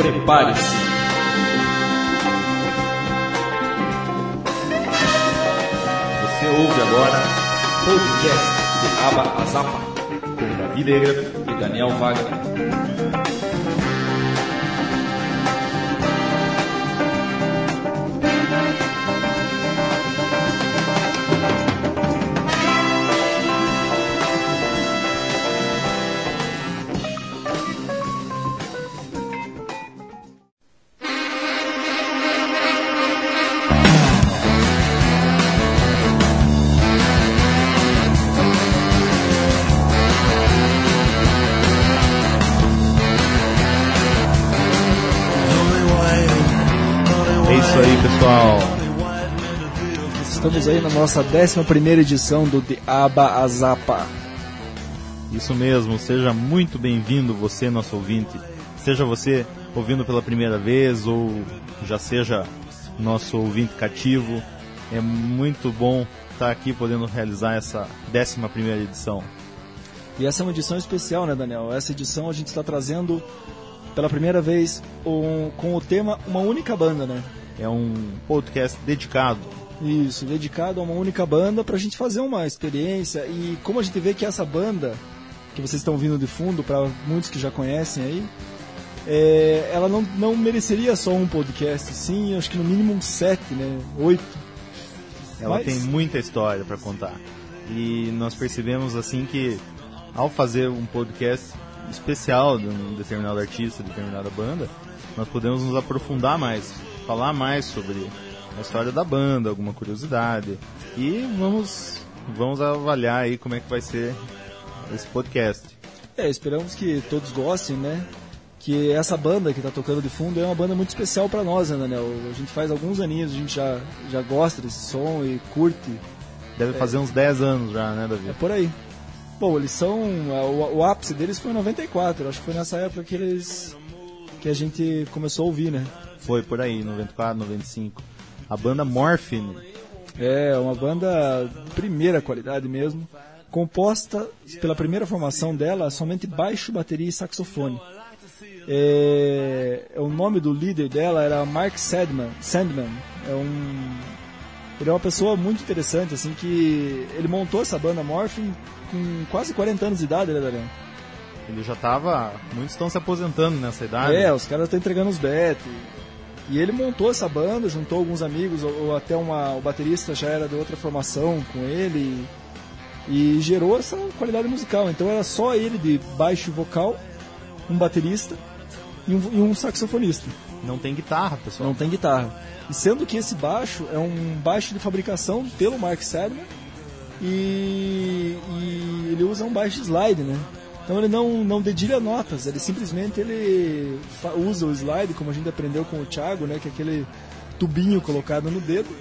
Prepare-se. Você ouve agora podcast de Aba a Zapa com Davi Negra e Daniel Wagner. Pessoal, estamos aí na nossa 11ª edição do The Aba a Zapa. Isso mesmo, seja muito bem-vindo você, nosso ouvinte. Seja você ouvindo pela primeira vez ou já seja nosso ouvinte cativo, é muito bom estar aqui podendo realizar essa 11ª edição. E essa é uma edição especial, né, Daniel? Essa edição a gente está trazendo pela primeira vez com o tema Uma Única Banda, né? É um podcast dedicado. Isso, dedicado a uma única banda pra gente fazer uma experiência. E como a gente vê que essa banda, que vocês estão ouvindo de fundo, para muitos que já conhecem aí, ela não mereceria só um podcast, sim, acho que no mínimo uns 7, né? 8. Ela tem muita história para contar. E nós percebemos assim que ao fazer um podcast especial de um determinado artista, de determinada banda, nós podemos nos aprofundar mais, falar mais sobre a história da banda, alguma curiosidade, e vamos avaliar aí como é que vai ser esse podcast. Esperamos que todos gostem, né? Que essa banda que está tocando de fundo é uma banda muito especial para nós, né, Daniel? A gente faz alguns aninhos, a gente já gosta desse som e curte. Deve fazer uns 10 anos já, né, Davi? É por aí. Bom, eles são... O ápice deles foi em 94, acho que foi nessa época que a gente começou a ouvir, né? Foi por aí, 94, 95. A banda Morphine. É, uma banda de primeira qualidade mesmo. Composta pela primeira formação dela, somente baixo, bateria e saxofone. O nome do líder dela era Mark Sandman. Ele é uma pessoa muito interessante, assim, que ele montou essa banda Morphine com quase 40 anos de idade, né, Daniel? Ele já estava... Muitos estão se aposentando nessa idade. Os caras estão entregando os bet. E ele montou essa banda, juntou alguns amigos, ou até o baterista já era de outra formação com ele, e gerou essa qualidade musical. Então era só ele de baixo vocal, um baterista e um saxofonista. Não tem guitarra, pessoal. Não tem guitarra. E sendo que esse baixo é um baixo de fabricação pelo Mark Sandman, e ele usa um baixo slide, né? Então ele não dedilha notas, ele simplesmente usa o slide, como a gente aprendeu com o Thiago, né, que é aquele tubinho colocado no dedo,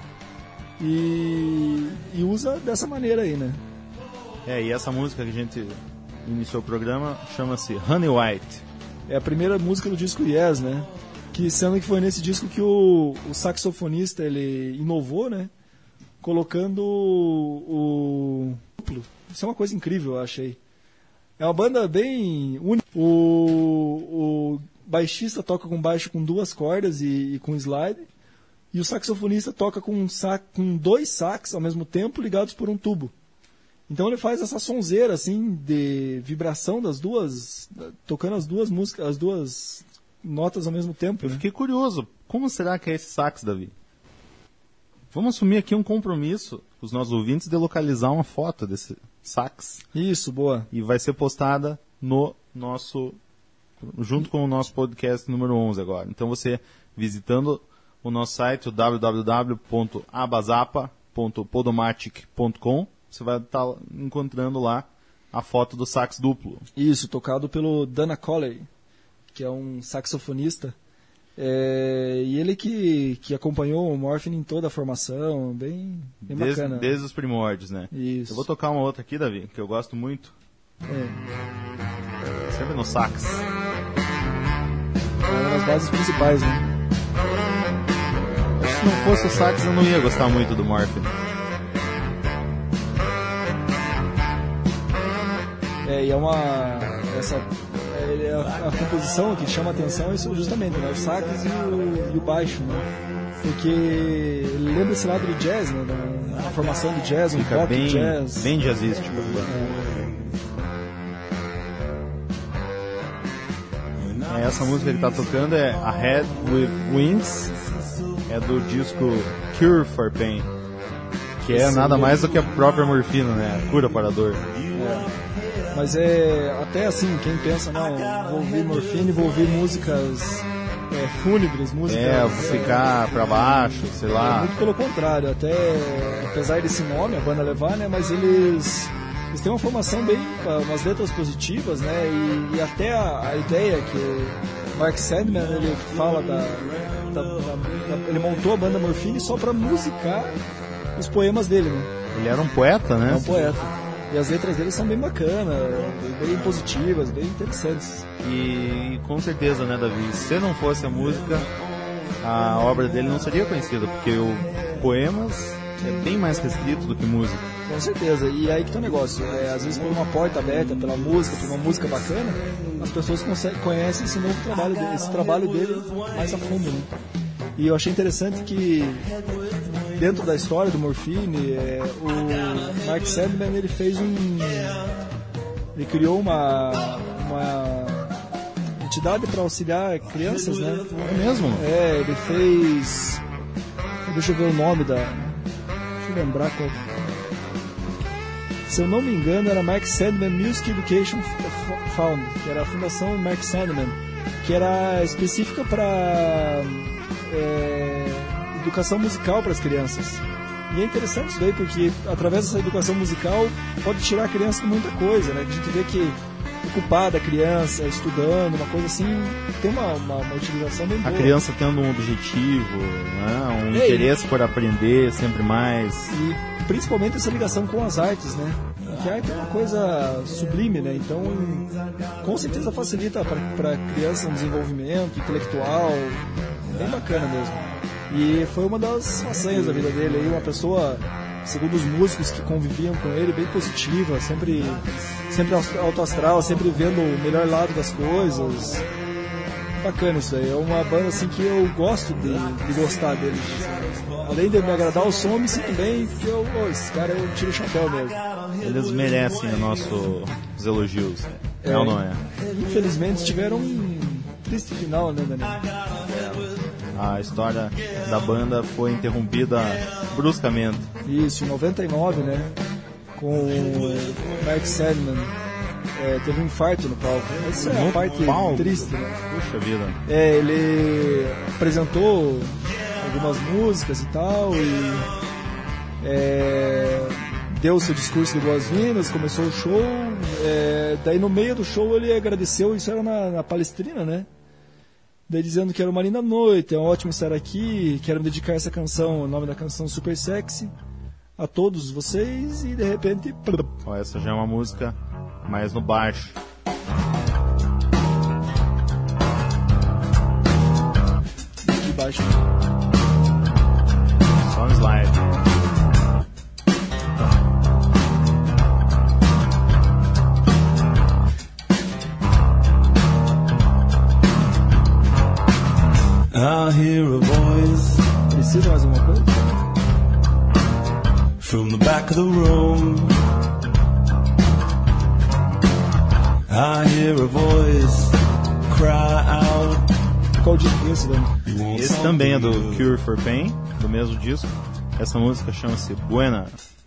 e usa dessa maneira aí, né? E essa música que a gente iniciou o programa chama-se Honey White. É a primeira música do disco Yes, né? Que sendo que foi nesse disco que o saxofonista ele inovou, né? Colocando o duplo. Isso é uma coisa incrível, eu achei. É uma banda bem única. O baixista toca com baixo com 2 cordas e com slide. E o saxofonista toca com 2 sax ao mesmo tempo ligados por um tubo. Então ele faz essa sonzeira assim de vibração das duas, tocando as duas músicas, as duas notas ao mesmo tempo. Eu fiquei curioso. Como será que é esse sax, Davi? Vamos assumir aqui um compromisso com os nossos ouvintes de localizar uma foto desse sax. Isso, boa. E vai ser postada no nosso... junto com o nosso podcast número 11 agora. Então você, visitando o nosso site, o www.abazapa.podomatic.com, você vai estar encontrando lá a foto do sax duplo. Isso, tocado pelo Dana Colley, que é um saxofonista. E ele que acompanhou o Morphine em toda a formação, bem bacana. Desde os primórdios, né? Isso. Eu vou tocar uma outra aqui, Davi, que eu gosto muito. Sempre no sax. É uma das bases principais, né? Se não fosse o sax, eu não ia gostar muito do Morphine. E é a composição que chama a atenção é isso justamente, né? O sax e o baixo, né? Porque ele lembra esse lado do jazz, né? Da formação do jazz, um rock bem, jazz. bem jazzístico. Essa música que ele tá tocando é A Head with Wings, é do disco Cure for Pain, que é nada mais do que a própria morfina, né? A cura para a dor. Mas até assim, quem pensa, não, vou ouvir morfina e vou ouvir músicas fúnebres, músicas... vou ficar pra baixo, sei lá. Muito pelo contrário, até apesar desse nome, a banda levar, né, mas eles têm uma formação bem, umas letras positivas, né, e até a ideia que o Mark Sandman, ele fala ele montou a banda Morphine só pra musicar os poemas dele, né. Ele era um poeta, né? É um poeta. E as letras dele são bem bacanas, bem positivas, bem interessantes. E com certeza, né, Davi? Se não fosse a música, a obra dele não seria conhecida, porque o poemas é bem mais restrito do que música. Com certeza, e aí que tá o negócio. Às vezes por uma porta aberta pela música, por uma música bacana, as pessoas conhecem esse novo trabalho dele, esse trabalho dele mais a fundo, né? E eu achei interessante que dentro da história do Morphine, o Mark Sandman, ele criou uma entidade para auxiliar crianças, né? É mesmo? Ele fez... Deixa eu ver o nome da... Deixa eu lembrar qual... Se eu não me engano, era Mark Sandman Music Education Fund, que era a Fundação Mark Sandman, que era específica para educação musical para as crianças. E é interessante isso daí, porque através dessa educação musical pode tirar a criança de muita coisa, né? A gente vê que ocupada a criança, estudando, uma coisa assim, tem uma utilização bem boa. A criança tendo um objetivo, né? Um interesse por aprender sempre mais. E principalmente essa ligação com as artes, né? Porque a arte é uma coisa sublime, né? Então, com certeza facilita para a criança um desenvolvimento intelectual bem bacana mesmo. E foi uma das façanhas da vida dele aí, uma pessoa, segundo os músicos que conviviam com ele, bem positiva, sempre alto astral, sempre vendo o melhor lado das coisas. Bacana isso aí, é uma banda assim que eu gosto de gostar deles. Além de me agradar o som, eu me sinto bem, porque esse cara eu tiro o chapéu mesmo. Eles merecem os nossos elogios, ou não é? Infelizmente tiveram um triste final, né, Daniel? A história da banda foi interrompida bruscamente. Isso, em 99, né? Com o Mark Sandman. Teve um infarto no palco. Essa é a parte triste, né? Puxa vida. Ele apresentou algumas músicas e tal, e deu o seu discurso de boas-vindas, começou o show. Daí no meio do show ele agradeceu, isso era na Palestrina, né? Daí dizendo que era uma linda noite, é ótimo estar aqui, quero dedicar essa canção, o nome da canção Super Sexy, a todos vocês, e de repente... Essa já é uma música mais no baixo. Aqui baixo. Só um slide. I hear a voice. Precisa mais alguma coisa? From the back of the room. I hear a voice cry out. Qual disco é esse, Dani? Esse também é do Cure for Pain, do mesmo disco. Essa música chama-se Buena.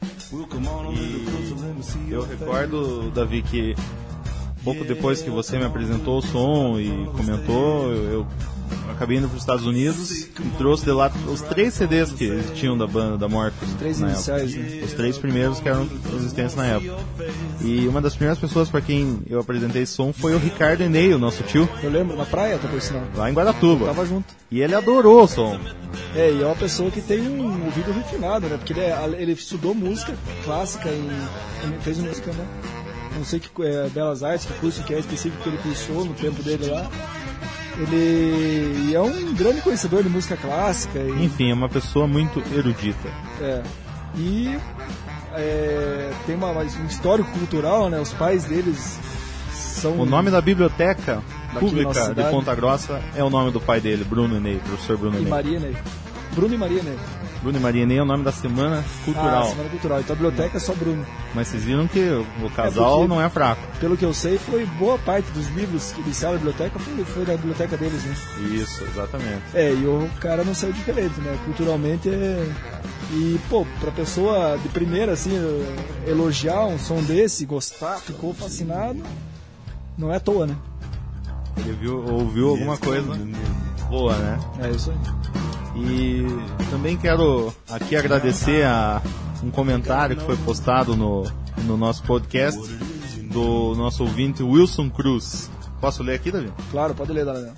E eu recordo, Davi, que pouco depois que você me apresentou o som e comentou, eu acabei indo para os Estados Unidos e trouxe de lá os 3 CDs que eles tinham da banda, da Morphine. Os 3 iniciais, né? Os 3 primeiros que eram existentes na época. E uma das primeiras pessoas para quem eu apresentei esse som foi o Ricardo Enei, o nosso tio. Eu lembro, na praia, tá por sinal. Lá em Guaratuba. Tava junto. E ele adorou o som. E é uma pessoa que tem um ouvido refinado, né? Porque ele estudou música clássica e fez música, né? Não sei que Belas Artes, que curso que é específico que ele cursou no tempo dele lá. Ele é um grande conhecedor de música clássica. Enfim, é uma pessoa muito erudita. E tem um histórico cultural, né? Os pais deles são... O nome da biblioteca pública de cidade. Ponta Grossa é o nome do pai dele, Bruno Ney, professor Bruno E Ney. Maria Ney. Bruno e Maria Ney. Bruno e Maria Ney é o nome da Semana Cultural. Semana Cultural. Então a biblioteca é só Bruno. Mas vocês viram que o casal porque, não é fraco. Pelo que eu sei, foi boa parte dos livros que iniciaram a biblioteca foi da biblioteca deles, né? Isso, exatamente. E o cara não saiu diferente, né? Culturalmente E, pô, pra pessoa de primeira, assim, elogiar um som desse, gostar, ficou fascinado, não é à toa, né? Ele ouviu alguma coisa boa, né? É isso aí. E também quero aqui agradecer a um comentário que foi postado no nosso podcast do nosso ouvinte Wilson Cruz. Posso ler aqui, Davi? Claro, pode ler, Daniel.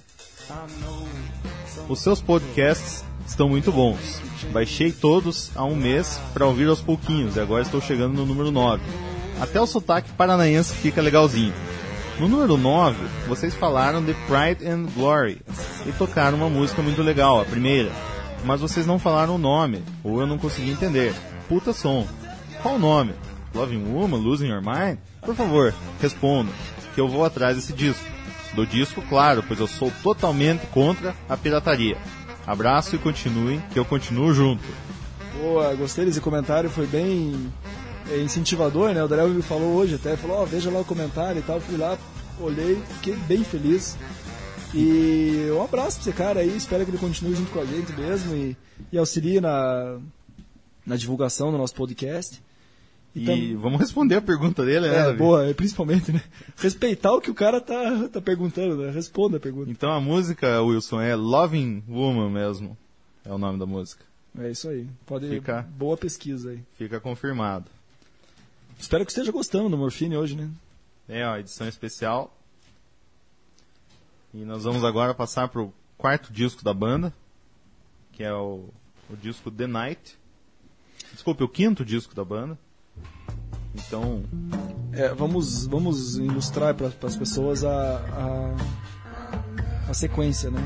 Os seus podcasts estão muito bons. Baixei todos há um mês para ouvir aos pouquinhos e agora estou chegando no número 9. Até o sotaque paranaense fica legalzinho. No número 9, vocês falaram de Pride and Glory e tocaram uma música muito legal, a primeira. Mas vocês não falaram o nome, ou eu não consegui entender. Puta som. Qual o nome? Loving Woman? Losing Your Mind? Por favor, respondam, que eu vou atrás desse disco. Do disco, claro, pois eu sou totalmente contra a pirataria. Abraço e continuem, que eu continuo junto. Boa, gostei desse comentário, foi bem incentivador, né? O Daniel me falou hoje até, falou, veja lá o comentário e tal, fui lá, olhei, fiquei bem feliz. E um abraço pra esse cara aí, espero que ele continue junto com a gente mesmo e auxilie na divulgação do nosso podcast. E vamos responder a pergunta dele, né? Boa, principalmente, né? Respeitar o que o cara tá perguntando, né? Responda a pergunta. Então a música, Wilson, é Loving Woman mesmo, é o nome da música. É isso aí, Fica, boa pesquisa aí. Fica confirmado. Espero que esteja gostando do Morphine hoje, né? A edição especial. E nós vamos agora passar para o quarto disco da banda, que é o disco The Night. Desculpe, o quinto disco da banda. Então... vamos ilustrar para as pessoas a sequência, né?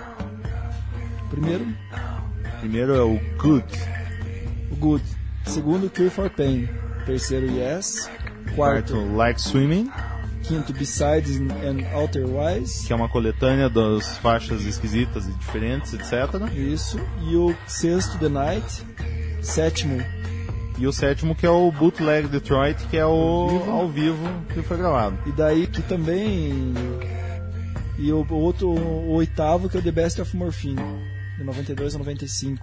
Primeiro é o Good. O Good. Segundo, Cure for Pain. Terceiro, Yes. Quarto, Like Swimming. Quinto, Besides and Outerwise, que é uma coletânea das faixas esquisitas e diferentes, etc. Isso. E o sexto, The Night. Sétimo. E o sétimo, que é o Bootleg Detroit, que é o ao vivo que foi gravado. E daí que também... E o oitavo, que é o The Best of Morphine, de 92 a 95.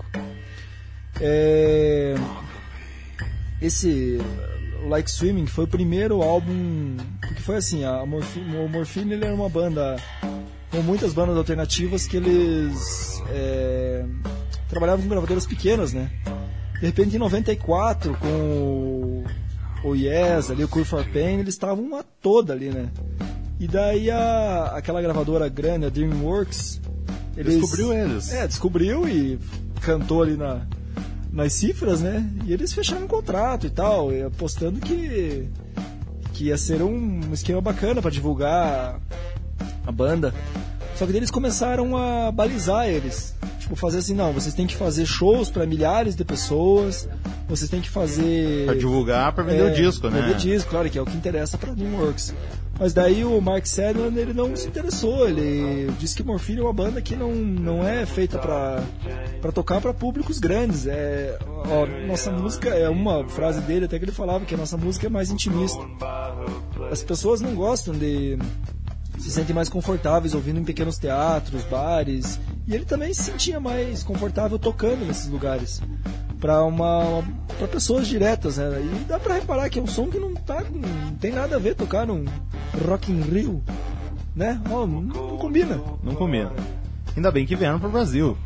Esse... Like Swimming foi o primeiro álbum, porque foi assim, o Morphine ele era uma banda, com muitas bandas alternativas que eles trabalhavam com gravadoras pequenas, né? De repente em 94, com o Yes, ali, o Cure for Pain, eles estavam uma toda ali, né? E daí aquela gravadora grande, a DreamWorks, descobriu eles. Descobriu e cantou ali nas cifras, né? E eles fecharam um contrato e tal, apostando que ia ser um esquema bacana para divulgar a banda. Só que eles começaram a balizar eles. Tipo, fazer assim, não, vocês têm que fazer shows para milhares de pessoas, vocês têm que fazer... Para divulgar, para vender o disco, né? Vender disco, claro, que é o que interessa para DreamWorks. Mas daí o Mark Sedland, ele não se interessou, ele disse que Morphine é uma banda que não é feita para tocar para públicos grandes. Nossa música, uma frase dele até que ele falava que a nossa música é mais intimista. As pessoas não gostam se sentem mais confortáveis ouvindo em pequenos teatros, bares, e ele também se sentia mais confortável tocando nesses lugares para pessoas diretas, né? E dá para reparar que é um som que não tem nada a ver tocar num Rock in Rio, né? Não combina. Não combina. Ainda bem que vieram pro Brasil.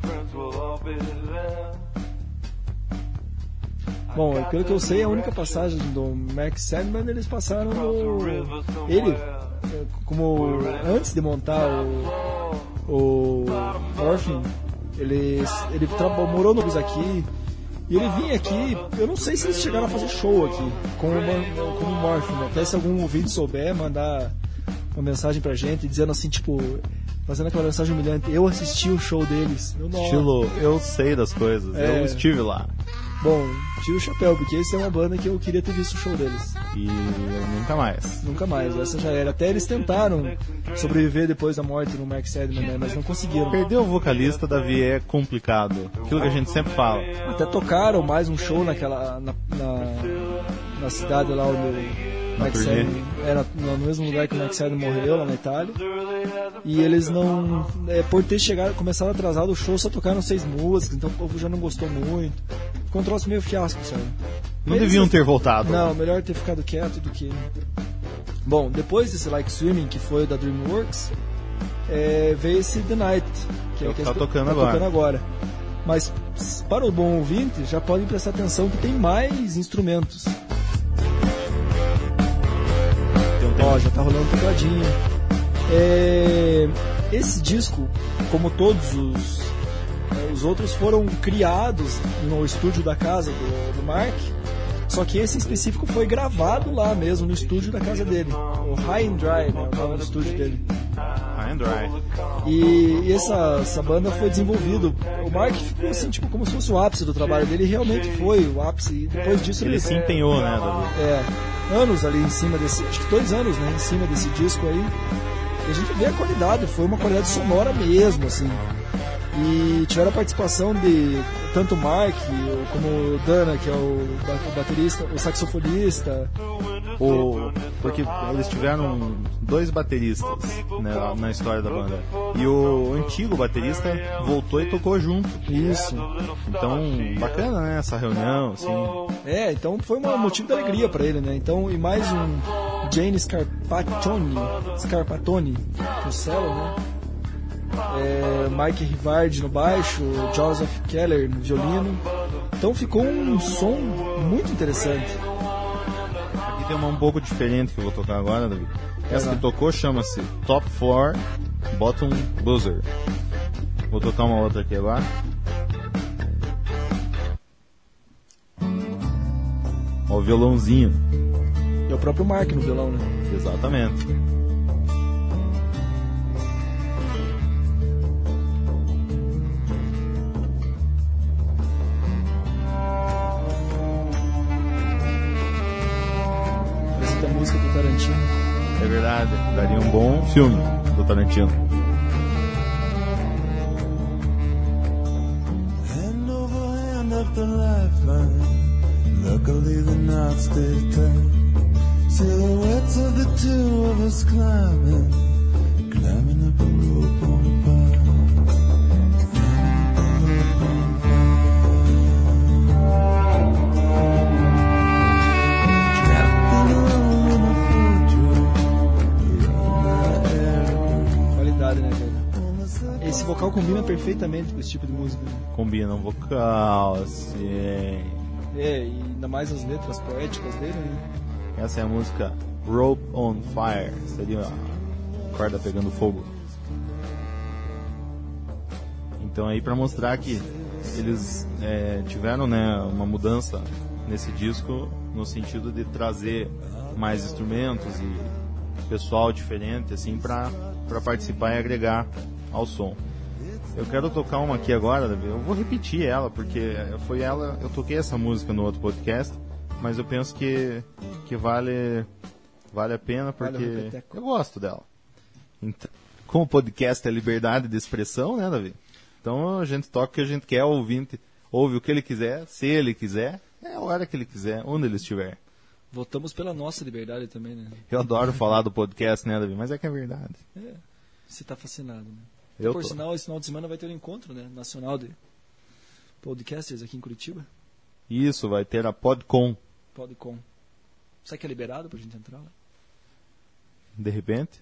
Bom, pelo que eu sei, a única passagem do Mark Sedman, eles passaram ele, como antes de montar o Morphine, ele morou no aqui, e ele vinha aqui, eu não sei se eles chegaram a fazer show aqui com o Morphine, até se algum ouvinte souber, mandar uma mensagem pra gente dizendo assim, tipo, fazendo aquela mensagem humilhante. Eu assisti o show deles. Estilo, eu sei das coisas, eu estive lá. Bom, tira o chapéu, porque essa é uma banda que eu queria ter visto o show deles. E nunca mais. Nunca mais, essa já era. Até eles tentaram sobreviver depois da morte do Mark Sedman, né? Mas não conseguiram. Perder o vocalista, Davi, é complicado. Aquilo que a gente sempre fala. Até tocaram mais um show naquela na cidade lá onde o Mark Sedman era, no mesmo lugar que o Mark Sedman morreu, lá na Itália. E eles não... por ter começado atrasado o show, só tocaram 6 músicas, então o povo já não gostou muito. Ficou um troço meio fiasco, sabe? Não deviam ter voltado. Não, melhor ter ficado quieto do que... Bom, depois desse Like Swimming, que foi da DreamWorks, veio esse The Night, que é o que tá tocando agora. Mas para o bom ouvinte, já podem prestar atenção que tem mais instrumentos. Ó, já tá rolando um tecladinho. Esse disco, como todos os outros, foram criados no estúdio da casa do Mark, só que esse em específico foi gravado lá mesmo, no estúdio da casa dele, o High and Dry, né, o nome do estúdio dele. High and Dry. E essa banda foi desenvolvida. O Mark ficou assim, tipo, como se fosse o ápice do trabalho dele, e realmente foi o ápice, e depois disso ele se empenhou, né, Davi? Anos ali em cima desse, acho que 2 anos, né, em cima desse disco aí. E a gente vê a qualidade, foi uma qualidade sonora mesmo, assim. E tiveram a participação de tanto o Mark como o Dana, que é o baterista, o saxofonista. Porque eles tiveram 2 bateristas, né, na história da banda. E o antigo baterista voltou e tocou junto. Isso. Então, bacana, né, essa reunião, assim. Então foi um motivo de alegria pra ele, né? Então, e mais um Jane Scarpatoni no cello, né? Mike Rivard no baixo, Joseph Keller no violino. Então ficou um som muito interessante. Aqui tem uma um pouco diferente que eu vou tocar agora, David. Essa que tocou chama-se Top Floor Bottom Buzzer. Vou tocar uma outra aqui agora. Ó, o violãozinho. E o próprio Mark no violão, né? Exatamente. Parece a música do Tarantino. É verdade, daria um bom filme do Tarantino. Hand over hand up the lifeline. Luckily the knots stay tight. Silhouettes of the two of us climbing up a rope on fire. Trapped in a room in a fortress. Qualidade, né, velho? Esse vocal combina perfeitamente com esse tipo de música, né? Combina um vocal, assim. E ainda mais as letras poéticas dele, né? Essa é a música Rope on Fire, seria a corda pegando fogo. Então aí para mostrar que eles tiveram, né, uma mudança nesse disco no sentido de trazer mais instrumentos e pessoal diferente assim para participar e agregar ao som. Eu quero tocar uma aqui agora, Davi. Eu vou repetir ela porque foi ela, eu toquei essa música no outro podcast, mas eu penso que vale a pena porque eu gosto dela. Então, como o podcast é liberdade de expressão, né, Davi? Então a gente toca o que a gente quer, o ouvinte ouve o que ele quiser, se ele quiser, a hora que ele quiser, onde ele estiver. Votamos pela nossa liberdade também, né? Eu adoro falar do podcast, né, Davi? Mas é que é verdade. Você tá fascinado, né? Por sinal, esse final de semana vai ter um encontro, né, nacional de podcasters aqui em Curitiba. Isso, vai ter a Podcon. Será que é liberado pra gente entrar lá? De repente?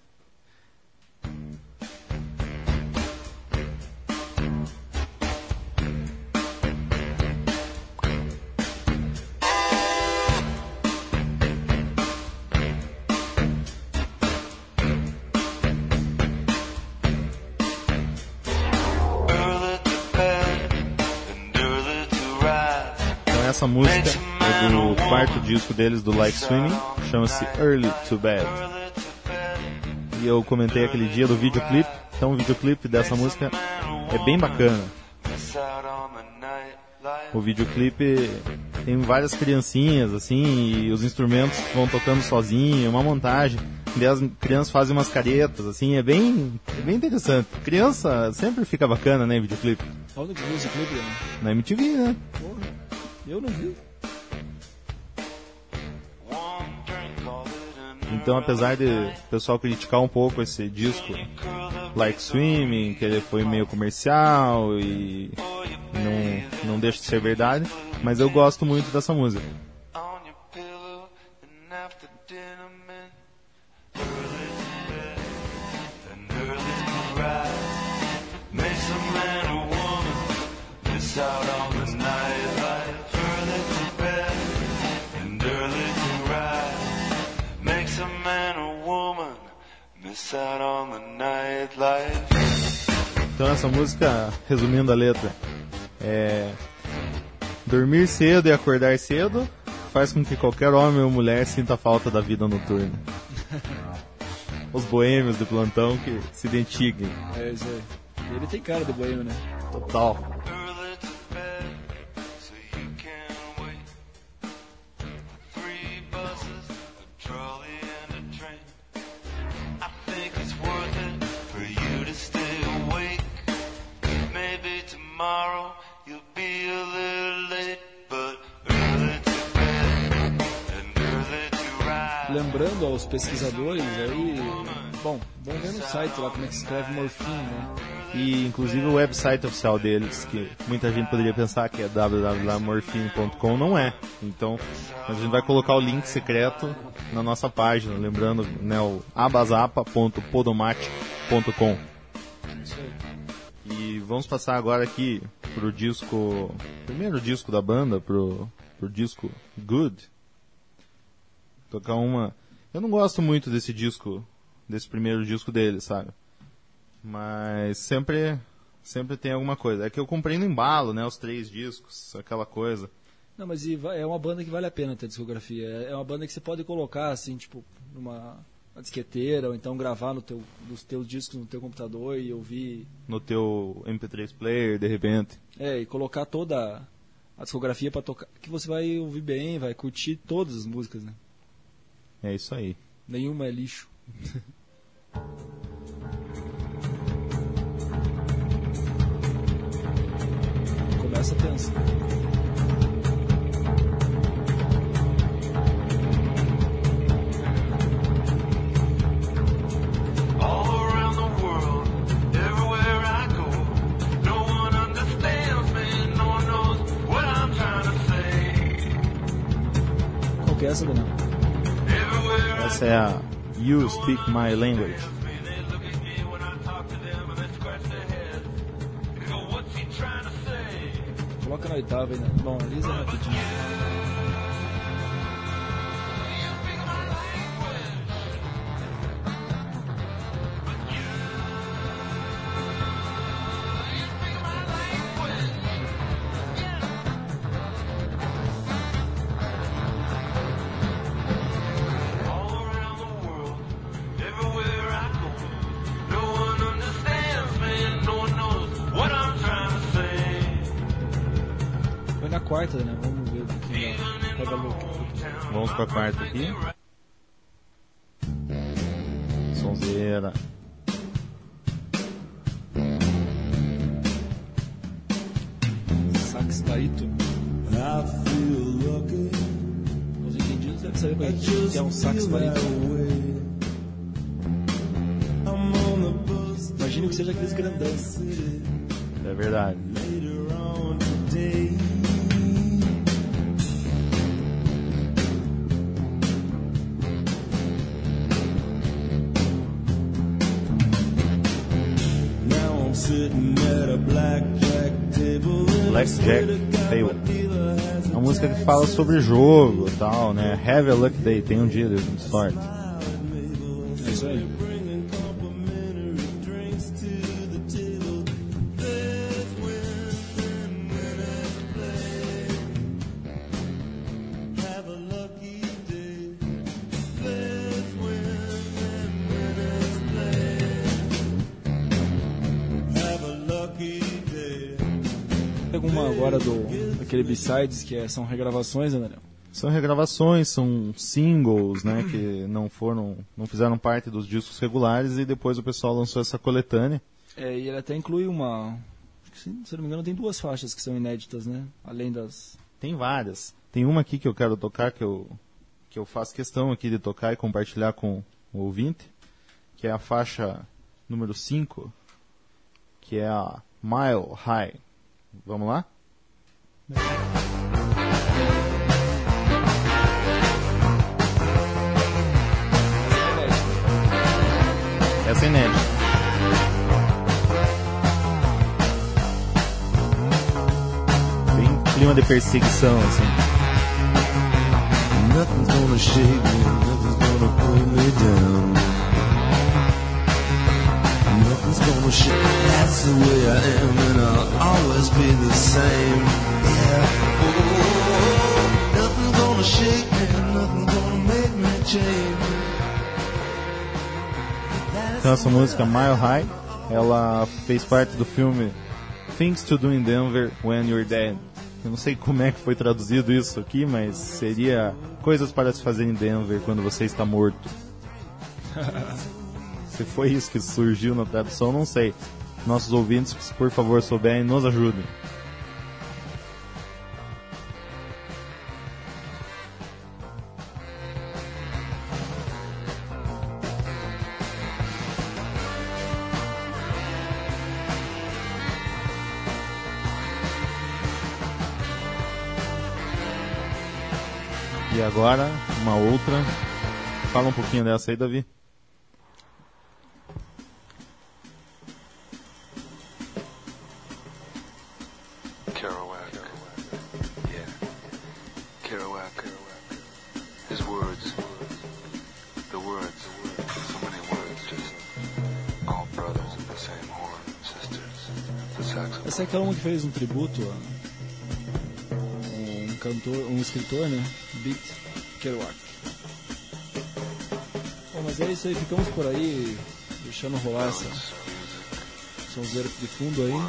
Essa música é do quarto disco deles, do Like Swimming, chama-se Early to Bed. E eu comentei aquele dia do videoclipe, Então o videoclipe dessa música é bem bacana. O videoclipe tem várias criancinhas, assim, e os instrumentos vão tocando sozinho, uma montagem. E as crianças fazem umas caretas, assim, é bem interessante. Criança sempre fica bacana, né, em videoclipe. Onde que viu esse clipe, né? Na MTV, né? Porra, eu não vi. Então, apesar de o pessoal criticar um pouco esse disco, Like Swimming, que ele foi meio comercial e não deixa de ser verdade, mas eu gosto muito dessa música. Então essa música, resumindo a letra, dormir cedo e acordar cedo faz com que qualquer homem ou mulher sinta falta da vida noturna. Os boêmios do plantão que se identifiquem. É isso aí. Ele tem cara de boêmio, né? Total. Lembrando aos pesquisadores aí, bom, vão ver no site lá como é que se escreve morfina, né? E inclusive o website oficial deles, que muita gente poderia pensar que é www.morphine.com, não é. Então a gente vai colocar o link secreto na nossa página, lembrando, né, o abazapa.podomatic.com. Isso aí. E vamos passar agora aqui pro disco, primeiro disco da banda, pro disco Good. Tocar uma... Eu não gosto muito desse disco, desse primeiro disco dele, sabe? Mas sempre tem alguma coisa. É que eu comprei no embalo, né? Os 3 discos, aquela coisa. Não, mas é uma banda que vale a pena ter discografia. É uma banda que você pode colocar, assim, tipo, numa disqueteira, ou então gravar nos teus discos no teu computador e ouvir... No teu MP3 player, de repente. E colocar toda a discografia pra tocar, que você vai ouvir bem, vai curtir todas as músicas, né? É isso aí. Nenhuma é lixo. Começa tenso. Qual que é essa, Daniel? Essa é a You Speak My Language. Coloca na oitava aí, né? Bom, Lisa rapidinho. Na quarta, né? Vamos ver o que pega louco. Vamos pra quarta aqui. Sonzeira. Sax barito. Os entendidos devem saber bem o que é um sax barito. Imagino que seja aqueles grandão. É verdade. Blackjack Tale. Uma música que fala sobre jogo e tal, né? Have a Luck Day, tem um dia de sorte. É isso aí. uma agora daquele B-Sides, que são regravações, né, Daniel? São regravações, são singles, né, que não fizeram parte dos discos regulares, e depois o pessoal lançou essa coletânea. E ele até inclui se não me engano, tem 2 faixas que são inéditas, né? Além das... Tem várias. Tem uma aqui que eu quero tocar, que eu faço questão aqui de tocar e compartilhar com o ouvinte, que é a faixa número 5, que é a Mile High. Vamos lá? Essa é inédita. Bem clima de perseguição, assim. Nothing's gonna shake me, nothing's gonna pull me down. Nothing's gonna shake, that's the way I am, and I'll always be the same. Yeah. Oh, nothing's gonna shake me, nothing's gonna make me change. Então essa música Mile High, ela fez parte do filme Things to Do in Denver When You're Dead. Eu não sei como é que foi traduzido isso aqui, mas seria coisas para se fazer em Denver quando você está morto. Se foi isso que surgiu na tradução, não sei. Nossos ouvintes, se por favor souberem, nos ajudem. E agora, uma outra. Fala um pouquinho dessa aí, Davi. Kerouac. Yeah. Kerouac. His words. The words. So many words, just all brothers in the same horn, sisters. The saxophone. Essa é aquela uma que fez um tributo a um escritor, né? Beat Kerouac. Bom, mas é isso aí, ficamos por aí, deixando rolar essa sonzeira de fundo aí.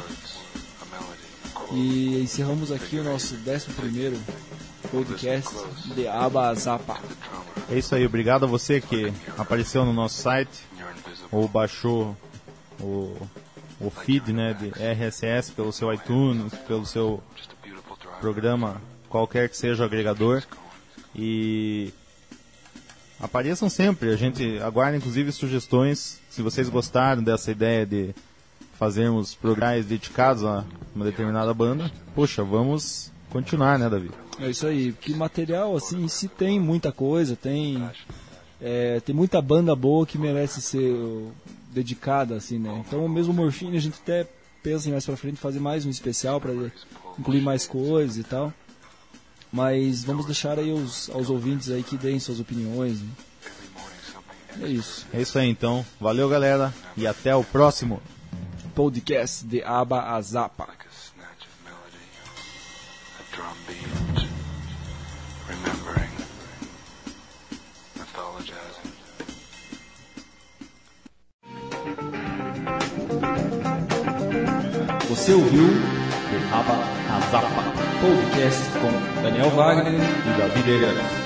E encerramos aqui o nosso 11º podcast de Aba Zapa. É isso aí, obrigado a você que apareceu no nosso site ou baixou o feed, né, de RSS pelo seu iTunes, pelo seu programa, qualquer que seja o agregador. E apareçam sempre, a gente aguarda inclusive sugestões. Se vocês gostaram dessa ideia de fazermos programas dedicados a uma determinada banda, poxa, vamos continuar, né, Davi? É isso aí, que material assim, se tem muita coisa, tem muita banda boa que merece ser dedicada, assim, né? Então mesmo o Morfine a gente até pensa em mais pra frente fazer mais um especial para incluir mais coisas e tal. Mas vamos deixar aí aos ouvintes aí que deem suas opiniões, né? É isso. É isso aí então. Valeu, galera, e até o próximo podcast de Aba Azapa. Like a snatch of melody, a drum beat, remembering, mythologizing. Você ouviu o Aba Azapa, podcast com Daniel Wagner e Davi Deira.